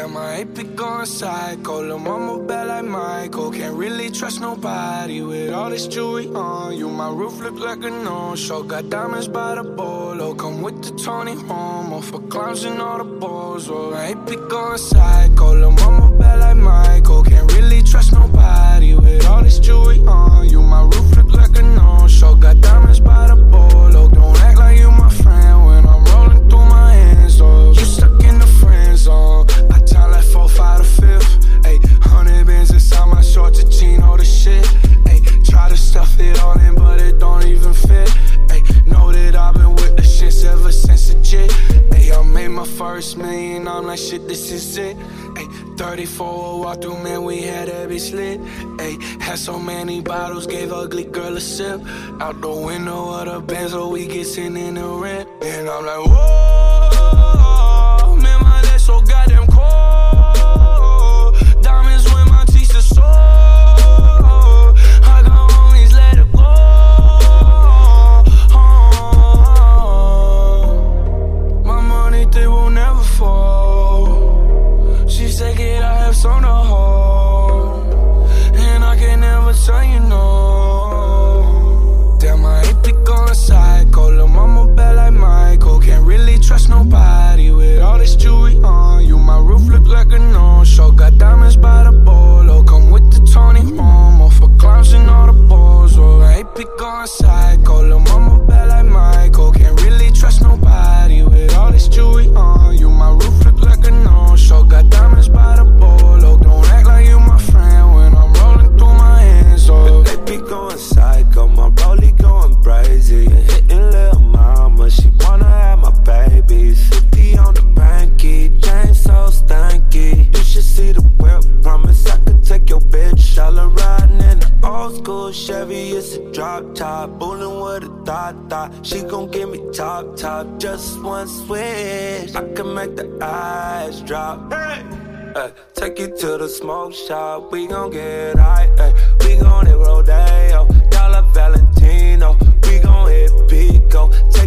Damn, I hate be going psycho. Lil' mama bad like Michael. Can't really trust nobody with all this jewelry on you. My roof look like a no-show. Got diamonds by the bolo. Come with the Tony Romo for clowns and all the balls. Oh, I hate be going psycho. Lil' mama bad like Michael. Can't really trust nobody with all this jewelry on you. My roof look like a no-show. Got diamonds by the bolo. Don't act like you my friend when I'm rolling through my hands. Oh, you stuck in the friend zone. I time like 4, 5 to 5th. Ayy, 100 bands inside my shorts, a chino, the shit. Ayy, try to stuff it all in, but it don't even fit. Ayy, know that I've been with the shits ever since the jit. Ayy, I made my first million, I'm like, shit, this is it. Ayy, 34 walk through, man, we had every slit. Ayy, had so many bottles, gave ugly girl a sip. Out the window of the Benz, so we get sitting in the rent. And I'm like, whoa, man, my legs so goddamn cold. Diamonds when my teeth are sore. I can always let it go. My money, they will never fall. She said, kid, I have some to hold, and I can never tell you no. Damn, I hate be going psycho. Lil' mama bad like Michael. Can't really trust nobody with all this jewelry on you. My roof look like a no-show. Got diamonds by the bolo. Come with the Tony Romo for clowns and all the balls. Oh, I hate be going psycho. Lil' mama bad like Michael. Can't really trust nobody with all this jewelry on you. My roof look like a no-show. Got diamonds by the bolo. Don't act like you my friend when I'm rolling through my hands. Oh, they be going psycho. My rollie going crazy. Hitting lil' mama, she wanna have my babies. 50 on the banky, chain so stanky. You should see the whip, promise I could take your bitch. All her riding in the old school Chevy, it's a drop top. Bullin' with a thought. She gon' give me top, just one switch. I can make the eyes drop. Hey! Take you to the smoke shop, we gon' get high. We gon' hit Rodeo, Dollar Valentino. We gon' hit Pico. Take